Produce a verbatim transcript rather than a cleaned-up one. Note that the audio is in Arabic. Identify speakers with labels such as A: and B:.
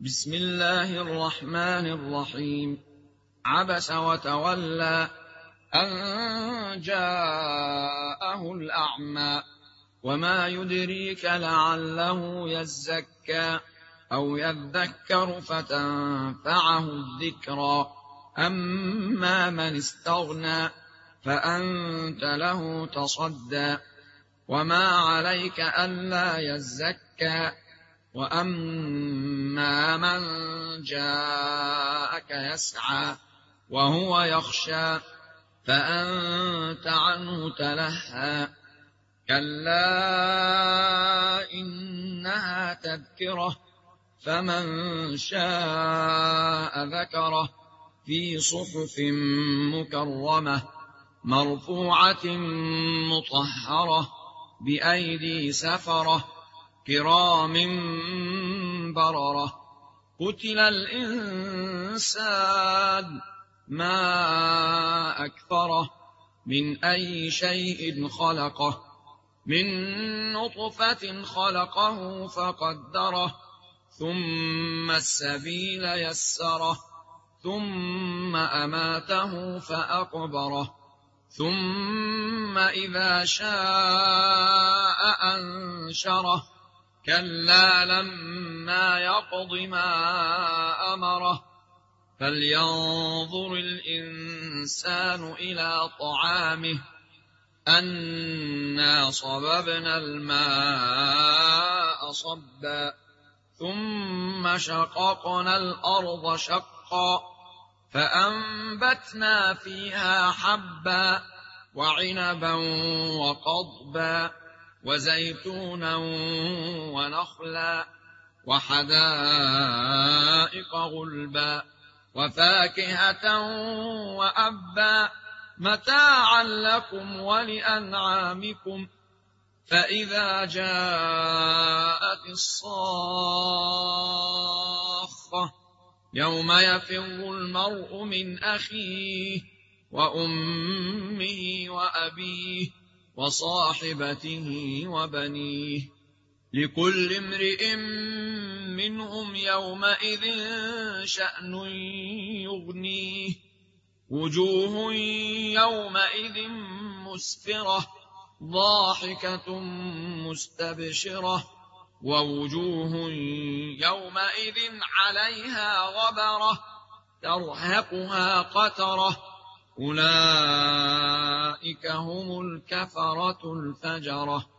A: بسم الله الرحمن الرحيم. عبس وتولى أن جاءه الأعمى وما يدريك لعله يزكى أو يذكر فتنفعه الذكرى أما من استغنى فأنت له تصدى وما عليك ألا يزكى وأما من جاءك يسعى وهو يخشى فأنت عنه تلهى كلا إنها تذكرة فمن شاء ذكره في صحف مكرمة مرفوعة مطهرة بأيدي سفرة كرام بررة قتل الإنسان ما أكفره من أي شيء خلقه من نطفة خلقه فقدره ثم السبيل يسره ثم أماته فأقبره ثم إذا شاء أنشره كلا لما يقض ما أمره فلينظر الإنسان إلى طعامه أنا صببنا الماء صبا ثم شققنا الأرض شقا فأنبتنا فيها حبا وعنبا وقضبا وزيتونا ونخلا وحدائق غلبا وفاكهة وأبا متاعا لكم ولأنعامكم فإذا جاءت الصاخة يوم يفر المرء من أخيه وأمه وأبيه وصاحبته وبنيه لكل امرئ منهم يومئذ شأن يغنيه وجوه يومئذ مسفرة ضاحكة مستبشرة ووجوه يومئذ عليها غبرة ترهقها قترة أولئك هم الكفرة الفجرة.